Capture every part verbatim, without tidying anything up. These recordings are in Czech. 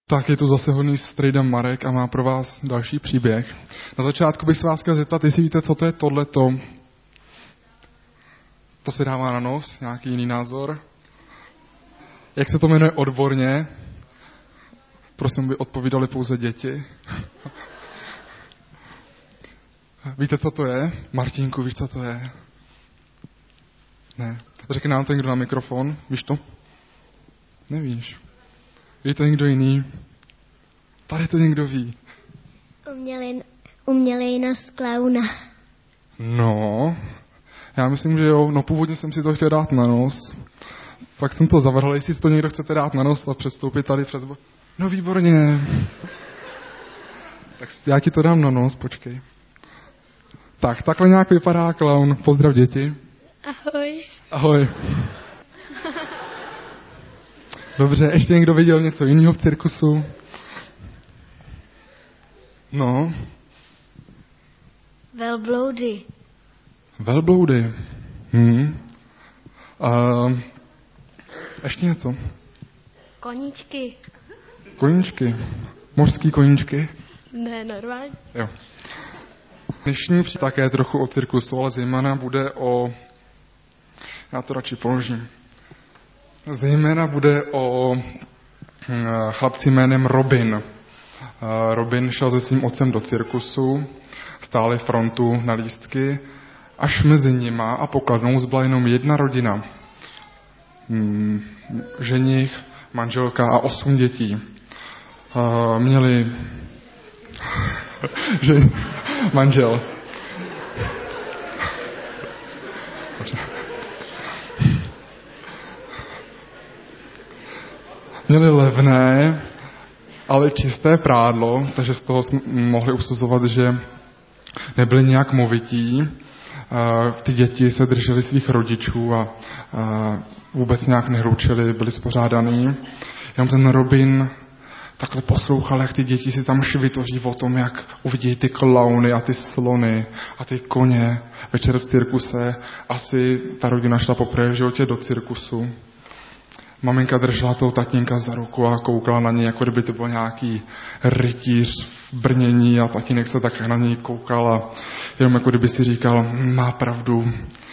Tak je tu zase hodný strejda Marek a má pro vás další příběh. Na začátku bych se vás chtěl zeptat, jestli víte, co to je tohleto. To se dává na nos, nějaký jiný názor. Jak se to jmenuje odborně? Prosím, by odpovídali pouze děti. Víte, co to je? Martínku, víš, co to je? Ne. Řekne nám to někdo na mikrofon. Víš to? Nevíš. Ví to někdo jiný? Tady to někdo ví. Umělej, umělej nos klauna. No, já myslím, že jo. No původně jsem si to chtěl dát na nos. Pak jsem to zavrhl, jestli si to někdo chcete dát na nos a předstoupit tady přes... No výborně. Tak já ti to dám na nos, počkej. Tak, takhle nějak vypadá klaun. Pozdrav děti. Ahoj. Ahoj. Dobře, ještě někdo viděl něco jiného v cirkusu? No. Velbloudy. Velbloudy. Hm. A ještě něco? Koníčky. Koníčky. Mořský koníčky? Ne, normálně. Jo. Dnešní příběh také trochu o cirkusu, ale zejména bude o... Já to radši položím. Zejména bude o chlapci jménem Robin. Robin šel se svým otcem do cirkusu, stáli frontu na lístky, až mezi nima a pokladnou zbyla jenom jedna rodina. Ženich, manželka a osm dětí. Měli... že... manžel. Měli levné, ale čisté prádlo, takže z toho jsme mohli usuzovat, že nebyli nějak movití. Ty děti se držely svých rodičů a vůbec nějak nehlučili, byli spořádaný. Jenom ten Robin takhle poslouchal, jak ty děti si tam švitoří o tom, jak uvidí ty klauny a ty slony a ty koně večer v cirkuse. Asi ta rodina šla poprvé v životě do cirkusu. Maminka držela toho tatínka za ruku a koukala na něj, jako kdyby to byl nějaký rytíř v brnění a tatínek se tak na něj koukal a jenom jako kdyby si říkal, má pravdu.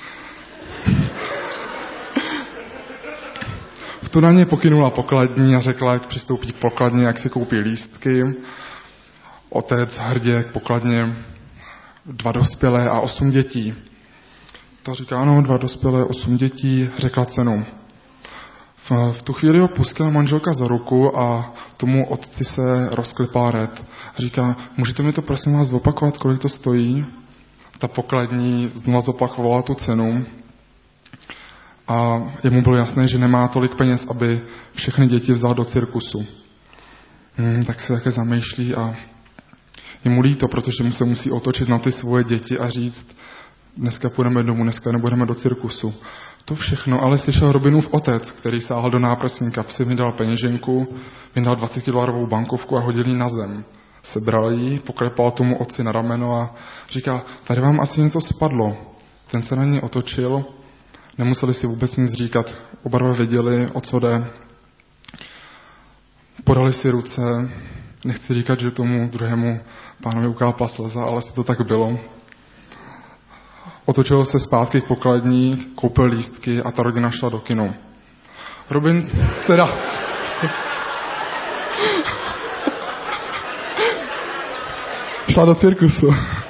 V tu na ně pokynula pokladní a řekla, jak přistoupí k pokladně, jak si koupí lístky. Otec hrdě k pokladně, dva dospělé a osm dětí. To říká, ano, dva dospělé, osm dětí, řekla cenu. V tu chvíli ho pustila manželka za ruku a tomu otci se rozklepá red. Říká, můžete mi to prosím vás zopakovat, kolik to stojí? Ta pokladní znovu zopakovala tu cenu a jemu bylo jasné, že nemá tolik peněz, aby všechny děti vzal do cirkusu. Hmm, tak se také zamýšlí a je mu líto, protože mu se musí otočit na ty svoje děti a říct, dneska půjdeme domů, dneska nebudeme do cirkusu. To všechno, ale slyšel Robinův otec, který sáhl do náprsní kapsy, vydal peněženku, vydal dvacetidolarovou bankovku a hodil ji na zem. Sebral ji, poklepal tomu otci na rameno a říká, tady vám asi něco spadlo. Ten se na ně otočil, nemuseli si vůbec nic říkat, oba dva věděli, o co jde. Podali si ruce, nechci říkat, že tomu druhému pánovi ukápla slza, ale si to tak bylo. Otočil se zpátky k pokladní, koupil lístky a ta rodina šla do kina. Robin, teda... šla do cirkusu.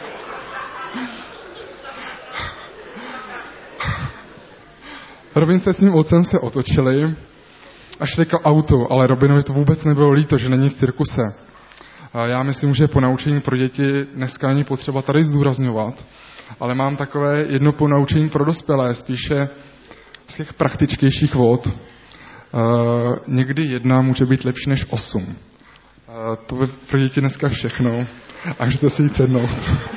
Robin se s ním otcem se otočili a šli k autu, ale Robinovi to vůbec nebylo líto, že není v cirkuse. Já myslím, že ponaučení pro děti dneska není potřeba tady zdůrazňovat, ale mám takové jedno ponaučení pro dospělé, spíše z těch praktičtějších vod. Uh, někdy jedna může být lepší než osm. Uh, to je pro děti dneska všechno. A můžete si jít sednout.